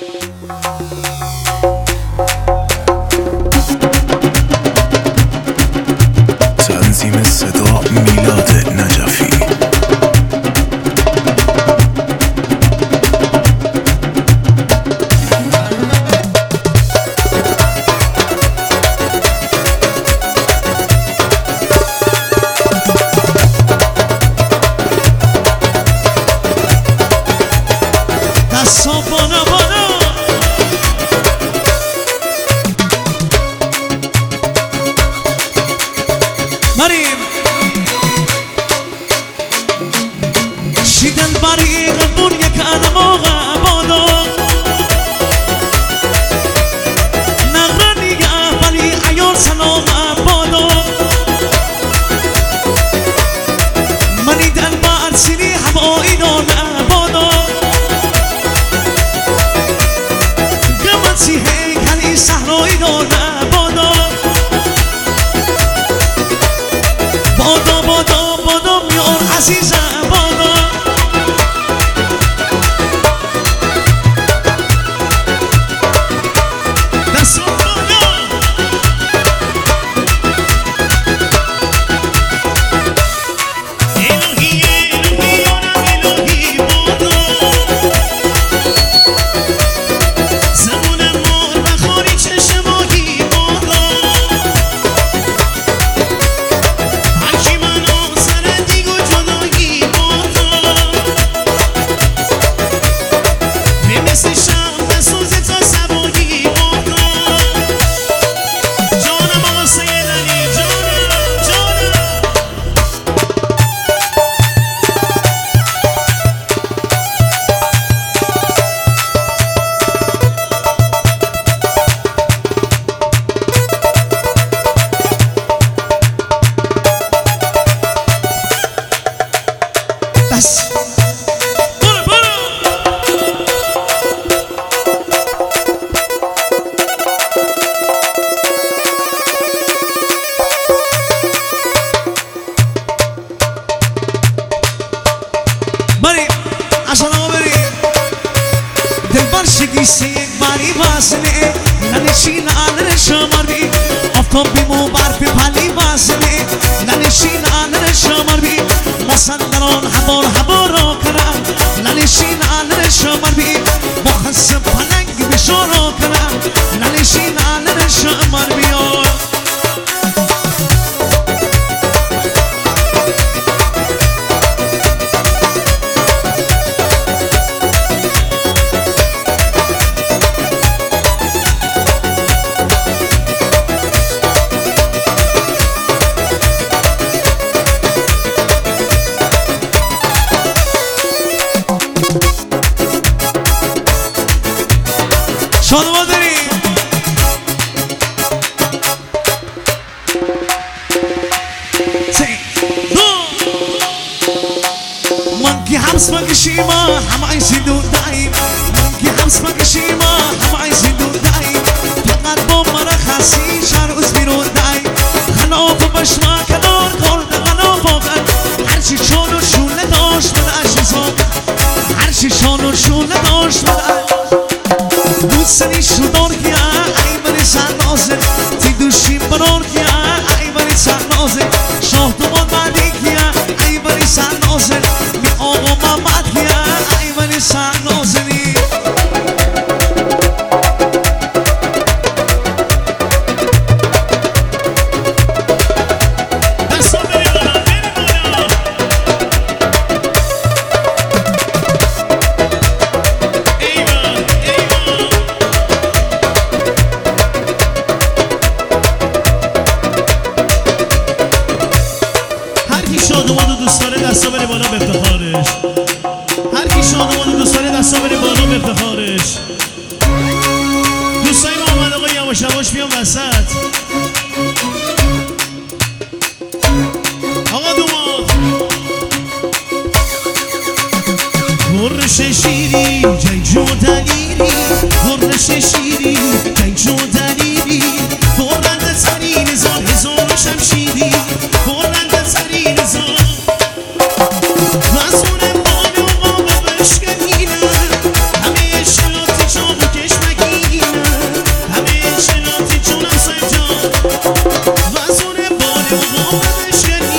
تنظیم صدا میلاد نجفی. شیدن باری قبول یک آدم بالا نغرانی ولی عیار سلام بالا منی دل بار سینی هوایی دان بالا گمن سی هیکلی صحرایی دان بالا بادا بادا بادا میار عزیزم شگیسی یک باری واسنه ننشین آن شمار بی آفتاب بیمو برف پلی واسنه ننشین آن شمار بی مسندران حبار حبارا کرم ننشین آن شمار بی مخصب پلنگ بشارا کرم ننشین آن شمار بی شادمان داری من که حبس بکشیما هم عیزی دور داییم من که حبس بکشیما هم عیزی دور داییم فقط با مرا خاصی شروز بیرون داییم خناب و بشما کنار کرد خناب واقعا هرچی شان و شونه داشت بدهش حساب هرچی شان و شونه داشت بدهش دوستنی شدار کیا ای بری سرنازه تی دوشی برار کیا ای بری سرنازه شاه دومان بعدی کیا ای بری سرنازه می آقا محمد کیا ای بری سرنازه شادمان و دوست داره دستا بره بالا به افتخارش هر کی شادمان و دوست داره دستا بره بالا به افتخارش دوستای محمد آقا یواش یواش بیان وسط آقا دوماد غرش شیری جنجو دلیری غرش شیری جنجو دلیری برنده ترین زال هزار و شمشیری برنده ترین زال مزون بانو آقا بشکنینه همه اشکالاتی جامو عشق